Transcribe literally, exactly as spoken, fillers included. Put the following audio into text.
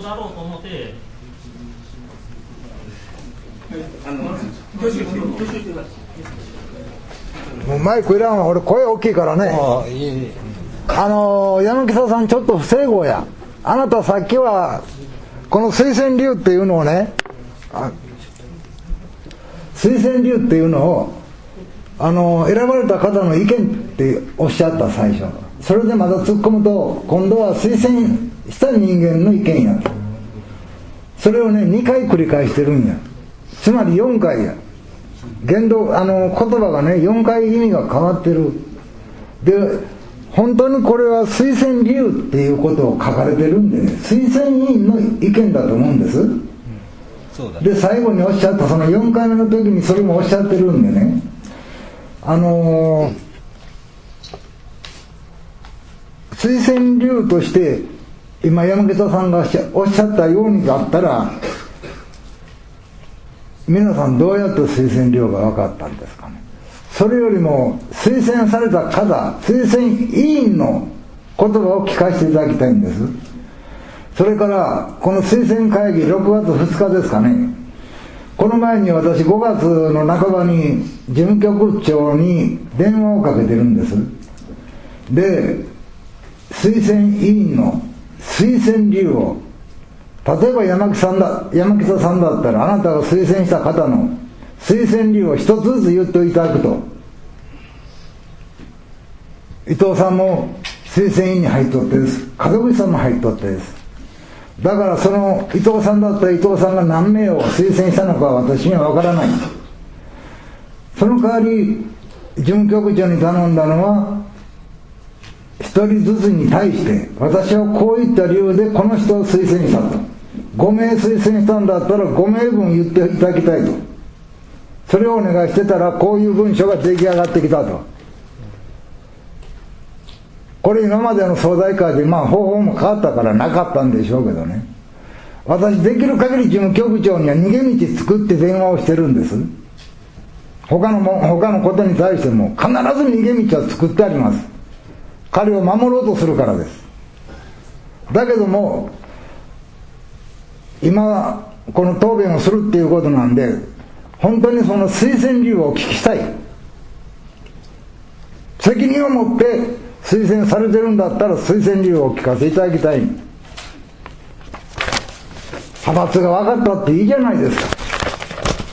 だろうと思って。 もうマイクいらんわ、俺声大きいからね。あ, いいあのー、山北さんちょっと不整合や。あなたさっきはこの推薦理由っていうのをね、あ推薦理由っていうのをあのー、選ばれた方の意見っておっしゃった最初。それでまた突っ込むと今度は推薦した人間の意見やと。それをねにかい繰り返してるんや。つまりよんかいや。言動あの言葉がねよんかい意味が変わってる。で本当にこれは推薦理由っていうことを書かれてるんでね、推薦委員の意見だと思うんです、うん、そうだね。で最後におっしゃったそのよんかいめの時にそれもおっしゃってるんでね、あのー、推薦理由として今山北さんがおっしゃったようにだったら皆さんどうやって推薦理由が分かったんですかね。それよりも推薦された方、推薦委員の言葉を聞かせていただきたいんです。それからこの推薦会議ろくがつふつかですかね、この前に私ごがつの半ばに事務局長に電話をかけてるんです。で推薦委員の推薦理由を、例えば山北さんだ山北さんだったらあなたが推薦した方の推薦理由を一つずつ言っていただくと、伊藤さんも推薦委員に入っとってです、門口さんも入っとってです。だからその伊藤さんだったら伊藤さんが何名を推薦したのかは私には分からない。その代わり事務局長に頼んだのは一人ずつに対して私はこういった理由でこの人を推薦したと、ごめい推薦したんだったらごめいぶん言っていただきたいと。それをお願いしてたらこういう文書が出来上がってきたと。これ今までの総代会でまあ方法も変わったからなかったんでしょうけどね、私できる限り事務局長には逃げ道作って電話をしてるんです。他のも他のことに対しても必ず逃げ道は作ってあります。彼を守ろうとするからです。だけども今この答弁をするっていうことなんで、本当にその推薦理由をお聞きしたい。責任を持って推薦されてるんだったら推薦理由をお聞かせいただきたい。派閥が分かったっていいじゃないですか。